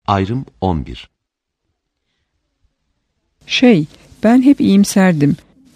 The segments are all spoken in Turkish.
Ayrım 11. Ben hep iyimserdim.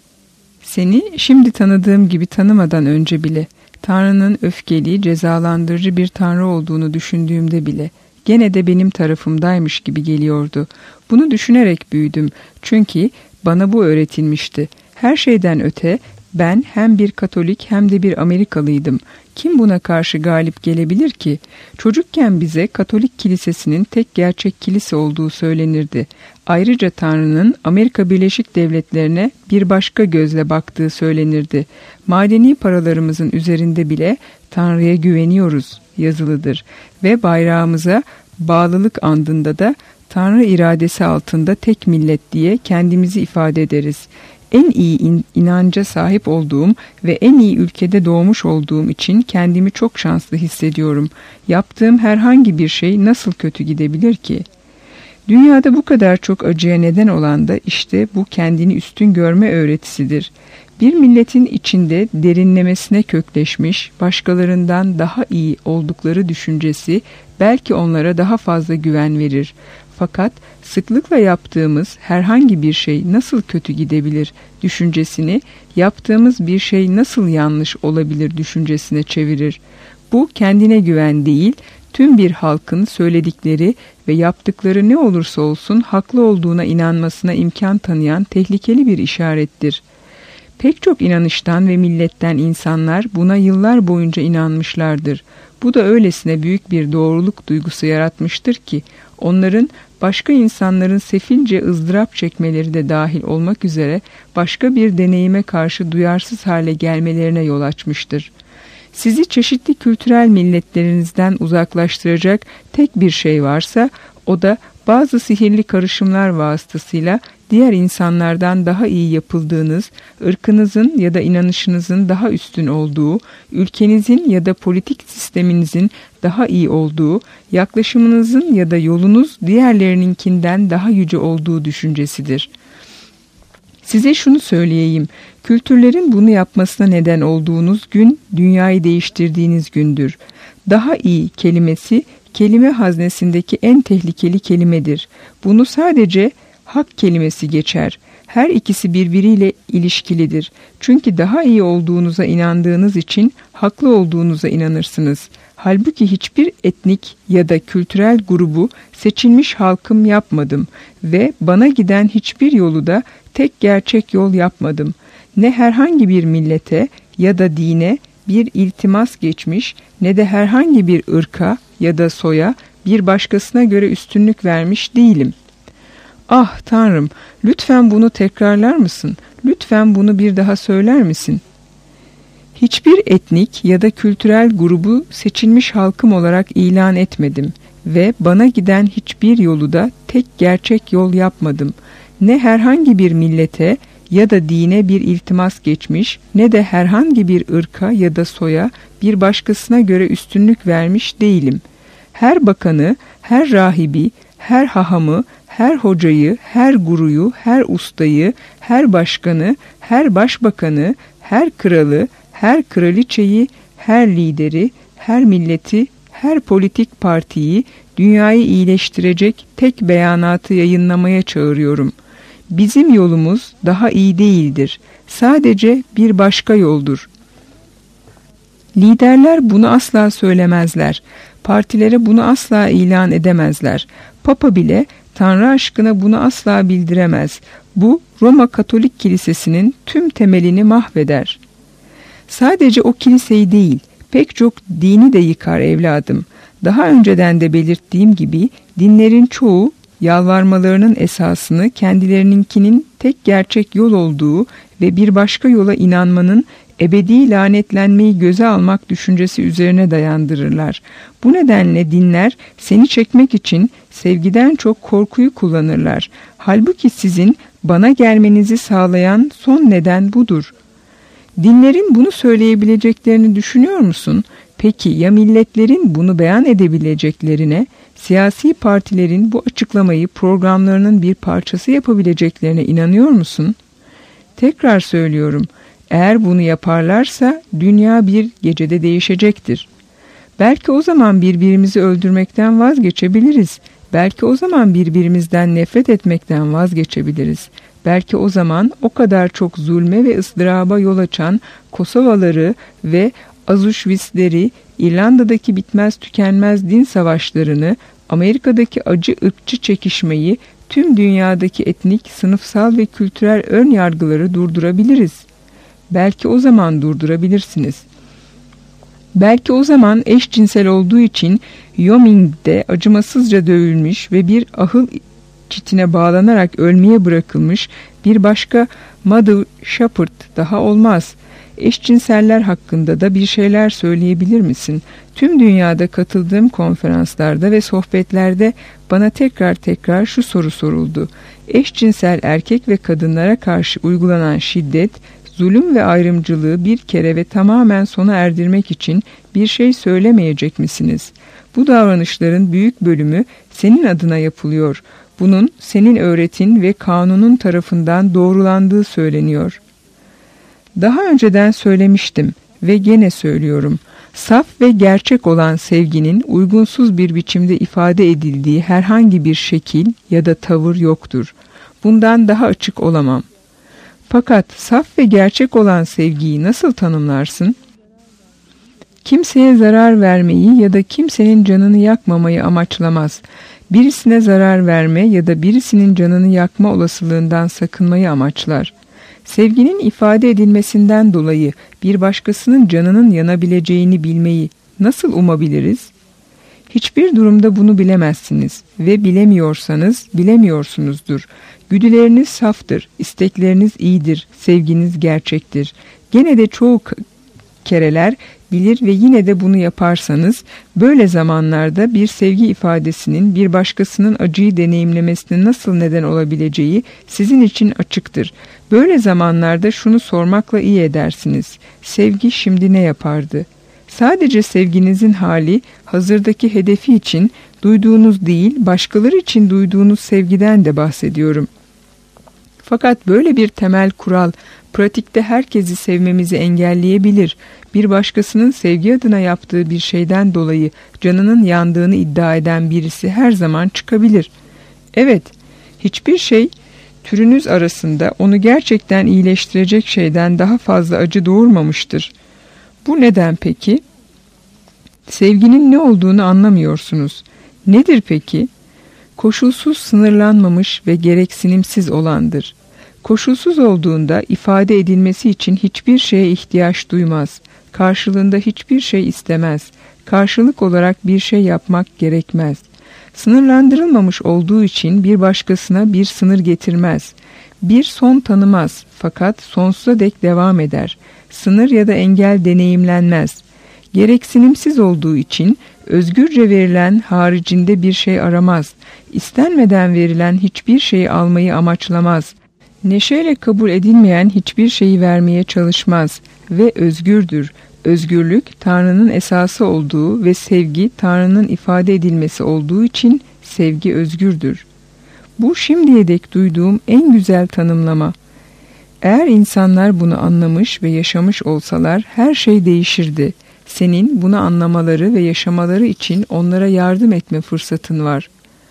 Seni şimdi tanıdığım gibi tanımadan önce bile, Tanrı'nın öfkeli, cezalandırıcı bir Tanrı olduğunu düşündüğümde bile, gene de benim tarafımdaymış gibi geliyordu. Bunu düşünerek büyüdüm. Çünkü bana bu öğretilmişti. Her şeyden öte, ben hem bir Katolik hem de bir Amerikalıydım. Kim buna karşı galip gelebilir ki? Çocukken bize Katolik kilisesinin tek gerçek kilise olduğu söylenirdi. Ayrıca Tanrı'nın Amerika Birleşik Devletleri'ne bir başka gözle baktığı söylenirdi. Madeni paralarımızın üzerinde bile Tanrı'ya güveniyoruz yazılıdır ve bayrağımıza bağlılık andında da Tanrı iradesi altında tek millet diye kendimizi ifade ederiz. En iyi inanca sahip olduğum ve en iyi ülkede doğmuş olduğum için kendimi çok şanslı hissediyorum. Yaptığım herhangi bir şey nasıl kötü gidebilir ki? Dünyada bu kadar çok acıya neden olan da işte bu kendini üstün görme öğretisidir. Bir milletin içinde derinlemesine kökleşmiş, başkalarından daha iyi oldukları düşüncesi belki onlara daha fazla güven verir. Fakat sıklıkla yaptığımız herhangi bir şey nasıl kötü gidebilir düşüncesini, yaptığımız bir şey nasıl yanlış olabilir düşüncesine çevirir. Bu kendine güven değil, tüm bir halkın söyledikleri ve yaptıkları ne olursa olsun haklı olduğuna inanmasına imkan tanıyan tehlikeli bir işarettir. Pek çok inanıştan ve milletten insanlar buna yıllar boyunca inanmışlardır. Bu da öylesine büyük bir doğruluk duygusu yaratmıştır ki, onların başka insanların sefilce ızdırap çekmeleri de dahil olmak üzere başka bir deneyime karşı duyarsız hale gelmelerine yol açmıştır. Sizi çeşitli kültürel milletlerinizden uzaklaştıracak tek bir şey varsa, o da bazı sihirli karışımlar vasıtasıyla diğer insanlardan daha iyi yapıldığınız, ırkınızın ya da inanışınızın daha üstün olduğu, ülkenizin ya da politik sisteminizin daha iyi olduğu, yaklaşımınızın ya da yolunuz diğerlerininkinden daha yüce olduğu düşüncesidir. Size şunu söyleyeyim, kültürlerin bunu yapmasına neden olduğunuz gün, dünyayı değiştirdiğiniz gündür. Daha iyi kelimesi, kelime haznesindeki en tehlikeli kelimedir. Bunu sadece hak kelimesi geçer. Her ikisi birbiriyle ilişkilidir. Çünkü daha iyi olduğunuza inandığınız için haklı olduğunuza inanırsınız. Halbuki hiçbir etnik ya da kültürel grubu seçilmiş halkım yapmadım ve bana giden hiçbir yolu da tek gerçek yol yapmadım. Ne herhangi bir millete ya da dine bir iltimas geçmiş, ne de herhangi bir ırka ya da soya bir başkasına göre üstünlük vermiş değilim. Ah Tanrım, lütfen bunu tekrarlar mısın? Lütfen bunu bir daha söyler misin? Hiçbir etnik ya da kültürel grubu seçilmiş halkım olarak ilan etmedim ve bana giden hiçbir yolu da tek gerçek yol yapmadım. Ne herhangi bir millete ya da dine bir iltimas geçmiş, ne de herhangi bir ırka ya da soya bir başkasına göre üstünlük vermiş değilim. Her bakanı, her rahibi, her hahamı, her hocayı, her guruyu, her ustayı, her başkanı, her başbakanı, her kralı, her kraliçeyi, her lideri, her milleti, her politik partiyi, dünyayı iyileştirecek tek beyanatı yayınlamaya çağırıyorum. Bizim yolumuz daha iyi değildir. Sadece bir başka yoldur. Liderler bunu asla söylemezler. Partilere bunu asla ilan edemezler. Papa bile Tanrı aşkına bunu asla bildiremez. Bu Roma Katolik Kilisesi'nin tüm temelini mahveder. Sadece o kiliseyi değil, pek çok dini de yıkar evladım. Daha önceden de belirttiğim gibi dinlerin çoğu yalvarmalarının esasını kendilerininkinin tek gerçek yol olduğu ve bir başka yola inanmanın ebedi lanetlenmeyi göze almak düşüncesi üzerine dayandırırlar. Bu nedenle dinler seni çekmek için sevgiden çok korkuyu kullanırlar. Halbuki sizin bana gelmenizi sağlayan son neden budur. Dinlerin bunu söyleyebileceklerini düşünüyor musun? Peki ya milletlerin bunu beyan edebileceklerine, siyasi partilerin bu açıklamayı programlarının bir parçası yapabileceklerine inanıyor musun? Tekrar söylüyorum, eğer bunu yaparlarsa dünya bir gecede değişecektir. Belki o zaman birbirimizi öldürmekten vazgeçebiliriz. Belki o zaman birbirimizden nefret etmekten vazgeçebiliriz. Belki o zaman o kadar çok zulme ve ızdıraba yol açan Kosovaları ve Auschwitz'leri, İrlanda'daki bitmez tükenmez din savaşlarını, Amerika'daki acı ırkçı çekişmeyi, tüm dünyadaki etnik, sınıfsal ve kültürel ön yargıları durdurabiliriz. Belki o zaman durdurabilirsiniz. Belki o zaman eşcinsel olduğu için Wyoming'de acımasızca dövülmüş ve bir ahıl çitine bağlanarak ölmeye bırakılmış bir başka Mother Shepard daha olmaz. Eşcinseller hakkında da bir şeyler söyleyebilir misin? Tüm dünyada katıldığım konferanslarda ve sohbetlerde bana tekrar şu soru soruldu. Eşcinsel erkek ve kadınlara karşı uygulanan şiddet, zulüm ve ayrımcılığı bir kere ve tamamen sona erdirmek için bir şey söylemeyecek misiniz? Bu davranışların büyük bölümü senin adına yapılıyor. Bunun senin öğretin ve kanunun tarafından doğrulandığı söyleniyor. Daha önceden söylemiştim ve gene söylüyorum. Saf ve gerçek olan sevginin uygunsuz bir biçimde ifade edildiği herhangi bir şekil ya da tavır yoktur. Bundan daha açık olamam. Fakat saf ve gerçek olan sevgiyi nasıl tanımlarsın? Kimseye zarar vermeyi ya da kimsenin canını yakmamayı amaçlamaz. Birisine zarar verme ya da birisinin canını yakma olasılığından sakınmayı amaçlar. Sevginin ifade edilmesinden dolayı bir başkasının canının yanabileceğini bilmeyi nasıl umabiliriz? Hiçbir durumda bunu bilemezsiniz ve bilemiyorsanız bilemiyorsunuzdur. Güdüleriniz saftır, istekleriniz iyidir, sevginiz gerçektir. Gene de çoğu kereler bilir ve yine de bunu yaparsanız, böyle zamanlarda bir sevgi ifadesinin bir başkasının acıyı deneyimlemesine nasıl neden olabileceği sizin için açıktır. Böyle zamanlarda şunu sormakla iyi edersiniz. Sevgi şimdi ne yapardı? Sadece sevginizin hali, hazırdaki hedefi için duyduğunuz değil, başkaları için duyduğunuz sevgiden de bahsediyorum. Fakat böyle bir temel kural, pratikte herkesi sevmemizi engelleyebilir. Bir başkasının sevgi adına yaptığı bir şeyden dolayı canının yandığını iddia eden birisi her zaman çıkabilir. Evet, hiçbir şey türünüz arasında onu gerçekten iyileştirecek şeyden daha fazla acı doğurmamıştır. Bu neden peki? Sevginin ne olduğunu anlamıyorsunuz. Nedir peki? Koşulsuz sınırlanmamış ve gereksinimsiz olandır. Koşulsuz olduğunda ifade edilmesi için hiçbir şeye ihtiyaç duymaz. Karşılığında hiçbir şey istemez. Karşılık olarak bir şey yapmak gerekmez. Sınırlandırılmamış olduğu için bir başkasına bir sınır getirmez. Bir son tanımaz fakat sonsuza dek devam eder. Sınır ya da engel deneyimlenmez. Gereksinimsiz olduğu için özgürce verilen haricinde bir şey aramaz. İstenmeden verilen hiçbir şeyi almayı amaçlamaz. Neşeyle kabul edilmeyen hiçbir şeyi vermeye çalışmaz ve özgürdür. Özgürlük Tanrı'nın esası olduğu ve sevgi Tanrı'nın ifade edilmesi olduğu için sevgi özgürdür. Bu şimdiye dek duyduğum en güzel tanımlama. Eğer insanlar bunu anlamış ve yaşamış olsalar her şey değişirdi. Senin bunu anlamaları ve yaşamaları için onlara yardım etme fırsatın var.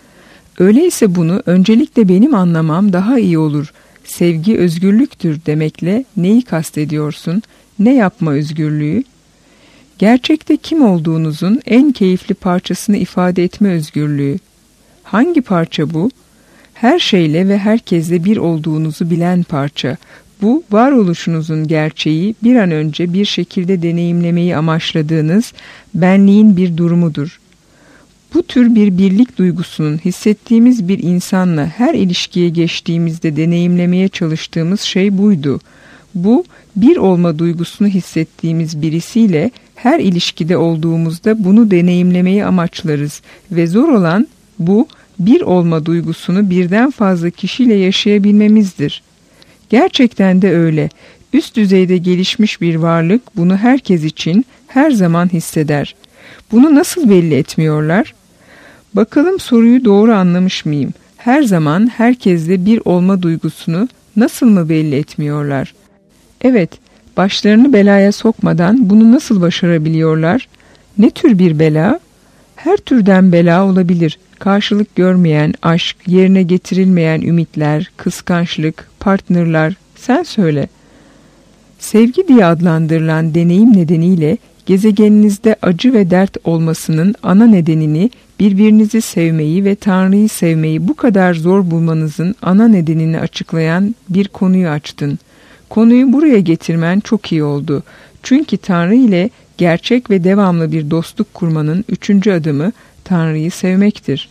Öyleyse bunu öncelikle benim anlamam daha iyi olur. Sevgi özgürlüktür demekle neyi kastediyorsun? Ne yapma özgürlüğü? Gerçekte kim olduğunuzun en keyifli parçasını ifade etme özgürlüğü. Hangi parça bu? Her şeyle ve herkesle bir olduğunuzu bilen parça. Bu varoluşunuzun gerçeği, bir an önce bir şekilde deneyimlemeyi amaçladığınız benliğin bir durumudur. Bu tür bir birlik duygusunun hissettiğimiz bir insanla her ilişkiye geçtiğimizde deneyimlemeye çalıştığımız şey buydu. Bu, bir olma duygusunu hissettiğimiz birisiyle her ilişkide olduğumuzda bunu deneyimlemeyi amaçlarız ve zor olan bu, bir olma duygusunu birden fazla kişiyle yaşayabilmemizdir. Gerçekten de öyle. Üst düzeyde gelişmiş bir varlık bunu herkes için her zaman hisseder. Bunu nasıl belli etmiyorlar? Bakalım soruyu doğru anlamış mıyım? Her zaman herkesle bir olma duygusunu nasıl mı belli etmiyorlar? Evet, başlarını belaya sokmadan bunu nasıl başarabiliyorlar? Ne tür bir bela? Her türden bela olabilir. karşılık görmeyen aşk, yerine getirilmeyen ümitler, kıskançlık, partnerler, sen söyle. Sevgi diye adlandırılan deneyim nedeniyle gezegeninizde acı ve dert olmasının ana nedenini, birbirinizi sevmeyi ve Tanrı'yı sevmeyi bu kadar zor bulmanızın ana nedenini açıklayan bir konuyu açtın. Konuyu buraya getirmen çok iyi oldu. Çünkü Tanrı ile gerçek ve devamlı bir dostluk kurmanın 3. adımı Tanrı'yı sevmektir.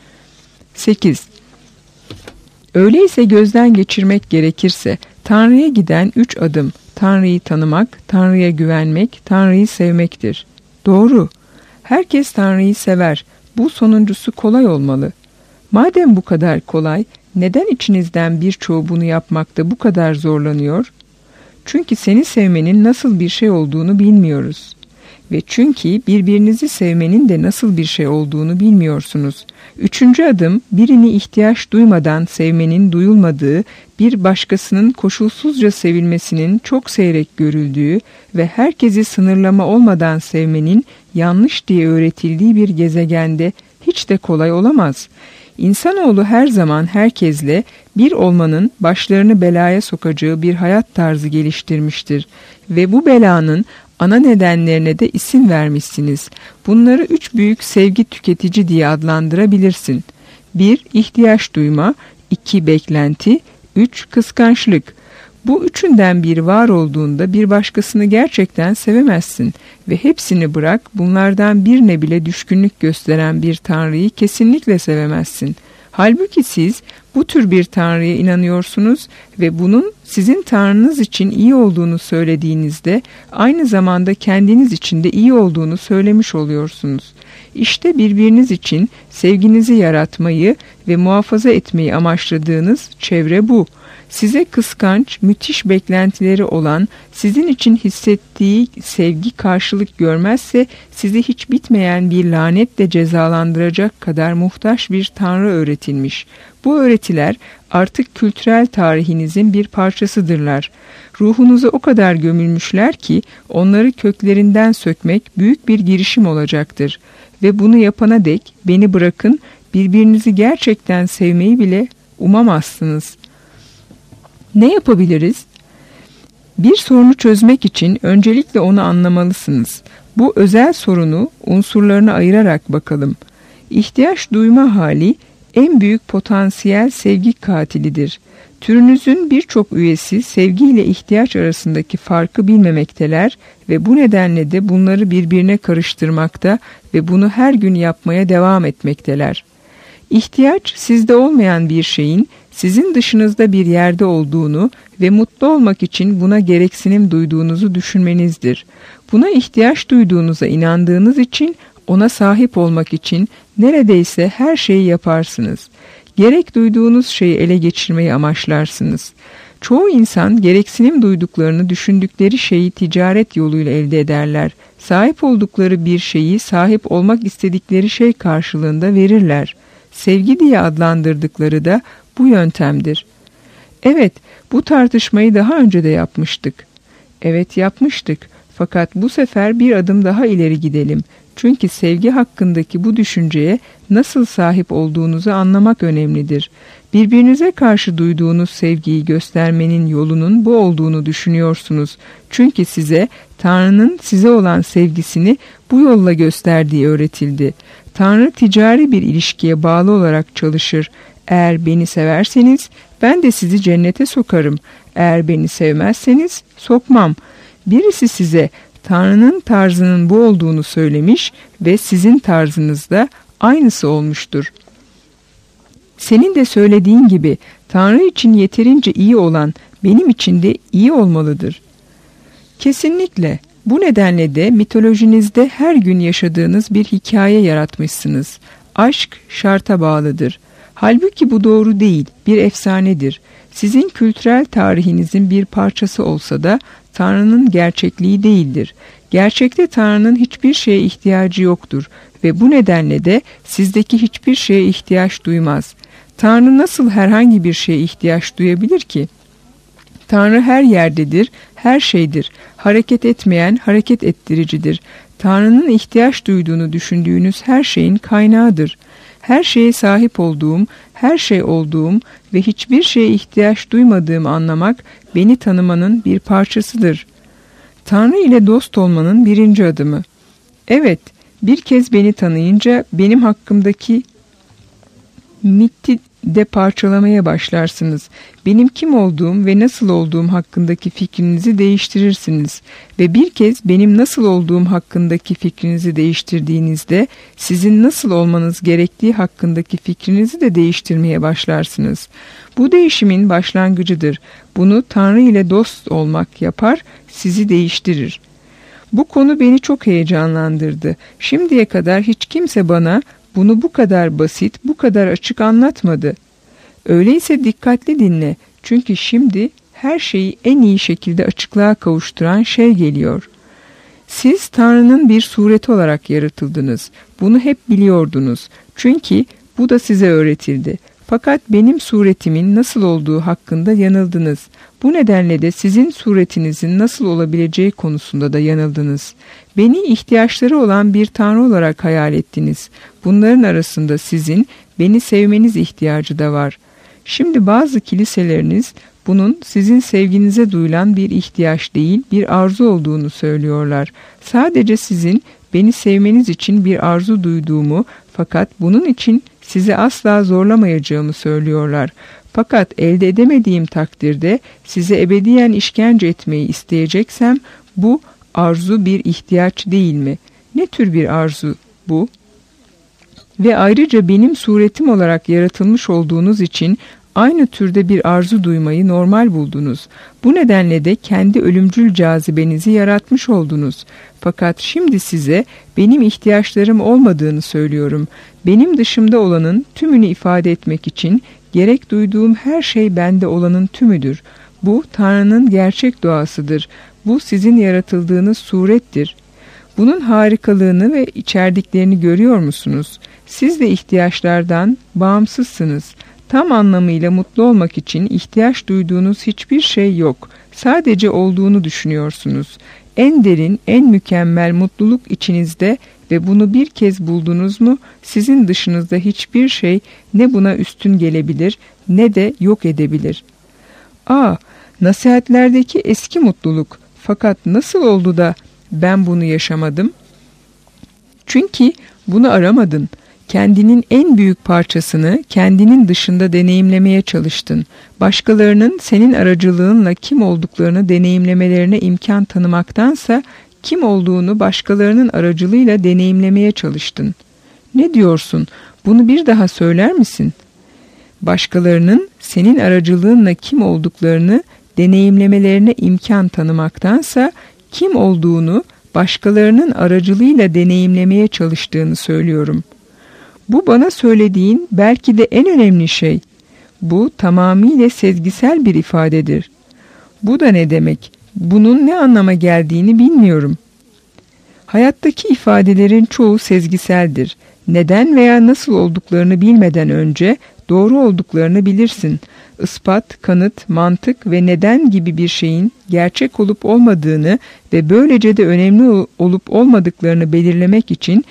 8. Öyleyse gözden geçirmek gerekirse Tanrı'ya giden 3 adım Tanrı'yı tanımak, Tanrı'ya güvenmek, Tanrı'yı sevmektir. Doğru. Herkes Tanrı'yı sever. Bu sonuncusu kolay olmalı. Madem bu kadar kolay, neden içinizden birçoğu bunu yapmakta bu kadar zorlanıyor? Çünkü seni sevmenin nasıl bir şey olduğunu bilmiyoruz. Ve çünkü birbirinizi sevmenin de nasıl bir şey olduğunu bilmiyorsunuz. 3. adım, birini ihtiyaç duymadan sevmenin duyulmadığı, bir başkasının koşulsuzca sevilmesinin çok seyrek görüldüğü ve herkesi sınırlama olmadan sevmenin yanlış diye öğretildiği bir gezegende hiç de kolay olamaz. İnsanoğlu her zaman herkesle bir olmanın başlarını belaya sokacağı bir hayat tarzı geliştirmiştir ve bu belanın ana nedenlerine de isim vermişsiniz. Bunları 3 büyük sevgi tüketici diye adlandırabilirsin. 1. İhtiyaç duyma, 2. Beklenti, 3. Kıskançlık. Bu üçünden biri var olduğunda bir başkasını gerçekten sevemezsin ve hepsini bırak, bunlardan birine bile düşkünlük gösteren bir Tanrı'yı kesinlikle sevemezsin. Halbuki siz bu tür bir Tanrı'ya inanıyorsunuz ve bunun sizin Tanrınız için iyi olduğunu söylediğinizde aynı zamanda kendiniz için de iyi olduğunu söylemiş oluyorsunuz. İşte birbiriniz için sevginizi yaratmayı ve muhafaza etmeyi amaçladığınız çevre bu. Size kıskanç, müthiş beklentileri olan, sizin için hissettiği sevgi karşılık görmezse sizi hiç bitmeyen bir lanetle cezalandıracak kadar muhtaç bir Tanrı öğretilmiş. Bu öğretiler artık kültürel tarihinizin bir parçasıdırlar. Ruhunuza o kadar gömülmüşler ki onları köklerinden sökmek büyük bir girişim olacaktır. Ve bunu yapana dek beni bırakın, birbirinizi gerçekten sevmeyi bile umamazsınız. Ne yapabiliriz? Bir sorunu çözmek için öncelikle onu anlamalısınız. Bu özel sorunu unsurlarına ayırarak bakalım. İhtiyaç duyma hali en büyük potansiyel sevgi katilidir. Türünüzün birçok üyesi sevgi ile ihtiyaç arasındaki farkı bilmemekteler ve bu nedenle de bunları birbirine karıştırmakta ve bunu her gün yapmaya devam etmekteler. İhtiyaç sizde olmayan bir şeyin sizin dışınızda bir yerde olduğunu ve mutlu olmak için buna gereksinim duyduğunuzu düşünmenizdir. Buna ihtiyaç duyduğunuza inandığınız için ona sahip olmak için neredeyse her şeyi yaparsınız. Gerek duyduğunuz şeyi ele geçirmeyi amaçlarsınız. Çoğu insan gereksinim duyduklarını düşündükleri şeyi ticaret yoluyla elde ederler. Sahip oldukları bir şeyi sahip olmak istedikleri şey karşılığında verirler. Sevgi diye adlandırdıkları da bu yöntemdir. Evet, bu tartışmayı daha önce de yapmıştık. Evet, yapmıştık. Fakat bu sefer bir adım daha ileri gidelim. Çünkü sevgi hakkındaki bu düşünceye nasıl sahip olduğunuzu anlamak önemlidir. Birbirinize karşı duyduğunuz sevgiyi göstermenin yolunun bu olduğunu düşünüyorsunuz. Çünkü size Tanrı'nın size olan sevgisini bu yolla gösterdiği öğretildi. Tanrı ticari bir ilişkiye bağlı olarak çalışır. Eğer beni severseniz ben de sizi cennete sokarım. Eğer beni sevmezseniz sokmam. Birisi size Tanrı'nın tarzının bu olduğunu söylemiş ve sizin tarzınız da aynısı olmuştur. Senin de söylediğin gibi Tanrı için yeterince iyi olan benim için de iyi olmalıdır. Kesinlikle. Bu nedenle de mitolojinizde her gün yaşadığınız bir hikaye yaratmışsınız. Aşk şarta bağlıdır. Halbuki bu doğru değil, bir efsanedir. Sizin kültürel tarihinizin bir parçası olsa da Tanrı'nın gerçekliği değildir. Gerçekte Tanrı'nın hiçbir şeye ihtiyacı yoktur ve bu nedenle de sizdeki hiçbir şeye ihtiyaç duymaz. Tanrı nasıl herhangi bir şeye ihtiyaç duyabilir ki? Tanrı her yerdedir, her şeydir. Hareket etmeyen hareket ettiricidir. Tanrı'nın ihtiyaç duyduğunu düşündüğünüz her şeyin kaynağıdır. her şeye sahip olduğum, her şey olduğum ve hiçbir şeye ihtiyaç duymadığımı anlamak beni tanımanın bir parçasıdır. Tanrı ile dost olmanın birinci adımı. Evet, bir kez beni tanıyınca benim hakkımdaki miti de parçalamaya başlarsınız. Benim kim olduğum ve nasıl olduğum hakkındaki fikrinizi değiştirirsiniz. Ve bir kez benim nasıl olduğum hakkındaki fikrinizi değiştirdiğinizde sizin nasıl olmanız gerektiği hakkındaki fikrinizi de değiştirmeye başlarsınız. Bu değişimin başlangıcıdır. Bunu Tanrı ile dost olmak yapar, sizi değiştirir. Bu konu beni çok heyecanlandırdı. Şimdiye kadar hiç kimse bana bunu bu kadar basit, bu kadar açık anlatmadı. Öyleyse dikkatli dinle. Çünkü şimdi her şeyi en iyi şekilde açıklığa kavuşturan şey geliyor. Siz Tanrı'nın bir sureti olarak yaratıldınız. Bunu hep biliyordunuz. Çünkü bu da size öğretildi. Fakat benim suretimin nasıl olduğu hakkında yanıldınız. Bu nedenle de sizin suretinizin nasıl olabileceği konusunda da yanıldınız. Beni ihtiyaçları olan bir Tanrı olarak hayal ettiniz. Bunların arasında sizin beni sevmeniz ihtiyacı da var. Şimdi bazı kiliseleriniz bunun sizin sevginize duyulan bir ihtiyaç değil, bir arzu olduğunu söylüyorlar. Sadece sizin beni sevmeniz için bir arzu duyduğumu, fakat bunun için sizi asla zorlamayacağımı söylüyorlar. Fakat elde edemediğim takdirde size ebediyen işkence etmeyi isteyeceksem bu arzu bir ihtiyaç değil mi? Ne tür bir arzu bu? Ve ayrıca benim suretim olarak yaratılmış olduğunuz için aynı türde bir arzu duymayı normal buldunuz. Bu nedenle de kendi ölümcül cazibenizi yaratmış oldunuz. Fakat şimdi size benim ihtiyaçlarım olmadığını söylüyorum. Benim dışımda olanın tümünü ifade etmek için gerek duyduğum her şey bende olanın tümüdür. Bu Tanrı'nın gerçek doğasıdır. Bu sizin yaratıldığınız surettir. Bunun harikalığını ve içerdiklerini görüyor musunuz? Siz de ihtiyaçlardan bağımsızsınız. Tam anlamıyla mutlu olmak için ihtiyaç duyduğunuz hiçbir şey yok. Sadece olduğunu düşünüyorsunuz. En derin, en mükemmel mutluluk içinizde ve bunu bir kez buldunuz mu, sizin dışınızda hiçbir şey ne buna üstün gelebilir ne de yok edebilir. Nasihatlerdeki eski mutluluk. Fakat nasıl oldu da ben bunu yaşamadım? Çünkü bunu aramadın. Kendinin en büyük parçasını kendinin dışında deneyimlemeye çalıştın. Başkalarının senin aracılığınla kim olduklarını deneyimlemelerine imkan tanımaktansa kim olduğunu başkalarının aracılığıyla deneyimlemeye çalıştın. Ne diyorsun? Bunu bir daha söyler misin? Başkalarının senin aracılığınla kim olduklarını deneyimlemelerine imkan tanımaktansa kim olduğunu başkalarının aracılığıyla deneyimlemeye çalıştığını söylüyorum. Bu bana söylediğin belki de en önemli şey. Bu tamamıyla sezgisel bir ifadedir. Bu da ne demek? Bunun ne anlama geldiğini bilmiyorum. Hayattaki ifadelerin çoğu sezgiseldir. Neden veya nasıl olduklarını bilmeden önce doğru olduklarını bilirsin. Ispat, kanıt, mantık ve neden gibi bir şeyin gerçek olup olmadığını ve böylece de önemli olup olmadıklarını belirlemek için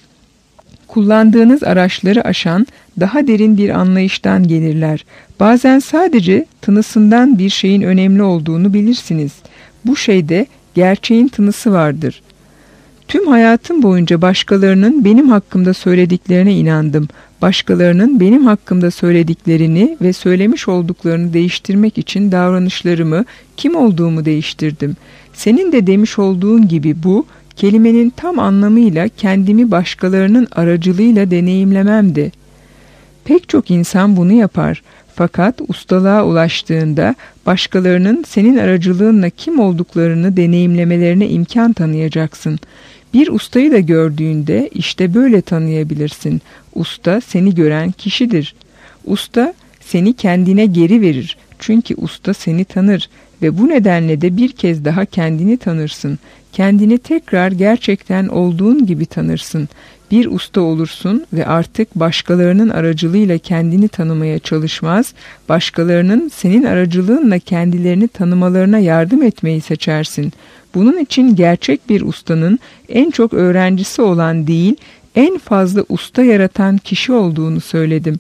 kullandığınız araçları aşan daha derin bir anlayıştan gelirler. Bazen sadece tınısından bir şeyin önemli olduğunu bilirsiniz. Bu şeyde gerçeğin tınısı vardır. Tüm hayatım boyunca başkalarının benim hakkımda söylediklerine inandım. Başkalarının benim hakkımda söylediklerini ve söylemiş olduklarını değiştirmek için davranışlarımı, kim olduğumu değiştirdim. Senin de demiş olduğun gibi bu, kelimenin tam anlamıyla kendimi başkalarının aracılığıyla deneyimlememdi. Pek çok insan bunu yapar. Fakat ustalığa ulaştığında başkalarının senin aracılığınla kim olduklarını deneyimlemelerine imkan tanıyacaksın. Bir ustayı da gördüğünde işte böyle tanıyabilirsin. Usta seni gören kişidir. Usta seni kendine geri verir. Çünkü usta seni tanır ve bu nedenle de bir kez daha kendini tanırsın. Kendini tekrar gerçekten olduğun gibi tanırsın. Bir usta olursun ve artık başkalarının aracılığıyla kendini tanımaya çalışmaz, başkalarının senin aracılığınla kendilerini tanımalarına yardım etmeyi seçersin. Bunun için gerçek bir ustanın en çok öğrencisi olan değil, en fazla usta yaratan kişi olduğunu söyledim.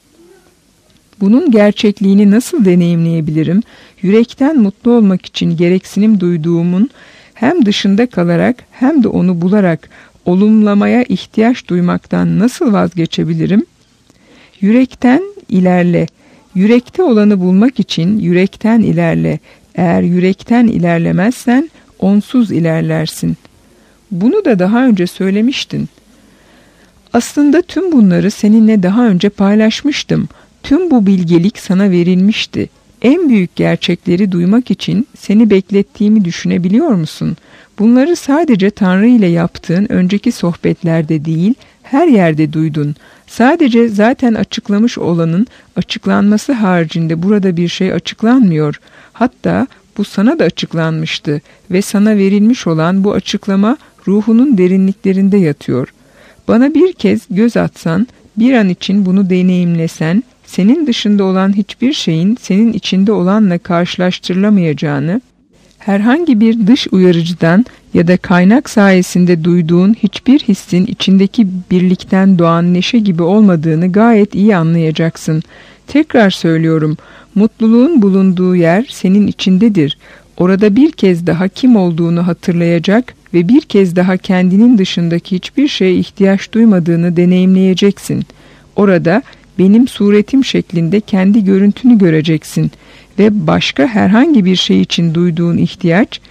Bunun gerçekliğini nasıl deneyimleyebilirim? Yürekten mutlu olmak için gereksinim duyduğumun hem dışında kalarak hem de onu bularak olumlamaya ihtiyaç duymaktan nasıl vazgeçebilirim? Yürekten ilerle. Yürekte olanı bulmak için yürekten ilerle. Eğer yürekten ilerlemezsen onsuz ilerlersin. Bunu da daha önce söylemiştin. Aslında tüm bunları seninle daha önce paylaşmıştım. Tüm bu bilgelik sana verilmişti. En büyük gerçekleri duymak için seni beklettiğimi düşünebiliyor musun? Bunları sadece Tanrı ile yaptığın önceki sohbetlerde değil, her yerde duydun. Sadece zaten açıklamış olanın açıklanması haricinde burada bir şey açıklanmıyor. Hatta bu sana da açıklanmıştı ve sana verilmiş olan bu açıklama ruhunun derinliklerinde yatıyor. Bana bir kez göz atsan, bir an için bunu deneyimlesen, senin dışında olan hiçbir şeyin senin içinde olanla karşılaştırılamayacağını, herhangi bir dış uyarıcıdan ya da kaynak sayesinde duyduğun hiçbir hissin içindeki birlikten doğan neşe gibi olmadığını gayet iyi anlayacaksın. Tekrar söylüyorum, mutluluğun bulunduğu yer senin içindedir. Orada bir kez daha kim olduğunu hatırlayacak ve bir kez daha kendinin dışındaki hiçbir şeye ihtiyaç duymadığını deneyimleyeceksin. Orada benim suretim şeklinde kendi görüntünü göreceksin ve başka herhangi bir şey için duyduğun ihtiyaç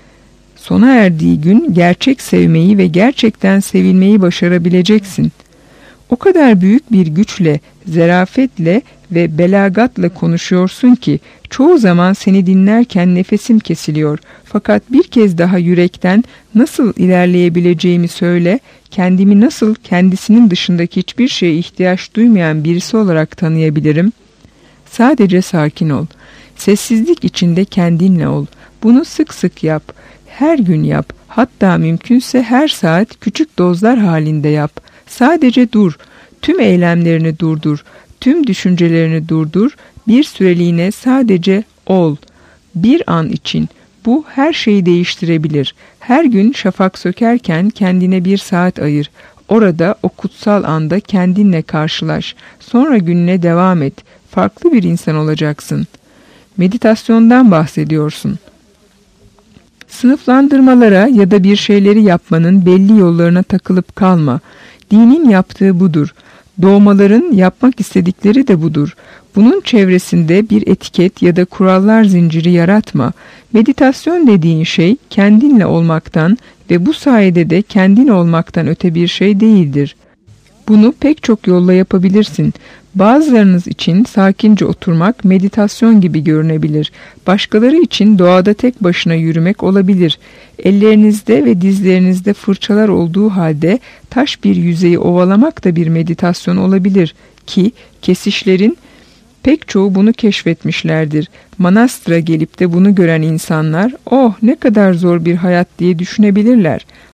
sona erdiği gün gerçek sevmeyi ve gerçekten sevilmeyi başarabileceksin. O kadar büyük bir güçle, zarafetle ve belagatla konuşuyorsun ki çoğu zaman seni dinlerken nefesim kesiliyor. Fakat bir kez daha yürekten nasıl ilerleyebileceğimi söyle, kendimi nasıl kendisinin dışındaki hiçbir şeye ihtiyaç duymayan birisi olarak tanıyabilirim? Sadece sakin ol. Sessizlik içinde kendinle ol. Bunu sık sık yap. Her gün yap. Hatta mümkünse her saat küçük dozlar halinde yap. Sadece dur. Tüm eylemlerini durdur. Tüm düşüncelerini durdur. Bir süreliğine sadece ol. Bir an için. Bu her şeyi değiştirebilir. Her gün şafak sökerken kendine bir saat ayır. Orada o kutsal anda kendinle karşılaş. Sonra gününe devam et. Farklı bir insan olacaksın. Meditasyondan bahsediyorsun. Sınıflandırmalara ya da bir şeyleri yapmanın belli yollarına takılıp kalma. Dinin yaptığı budur. Doğmaların yapmak istedikleri de budur. Bunun çevresinde bir etiket ya da kurallar zinciri yaratma. Meditasyon dediğin şey kendinle olmaktan ve bu sayede de kendin olmaktan öte bir şey değildir. Bunu pek çok yolla yapabilirsin. Bazılarınız için sakince oturmak meditasyon gibi görünebilir. Başkaları için doğada tek başına yürümek olabilir. Ellerinizde ve dizlerinizde fırçalar olduğu halde taş bir yüzeyi ovalamak da bir meditasyon olabilir ki kesişlerin pek çoğu bunu keşfetmişlerdir. Manastıra gelip de bunu gören insanlar, "Oh, ne kadar zor bir hayat" diye düşünebilirler.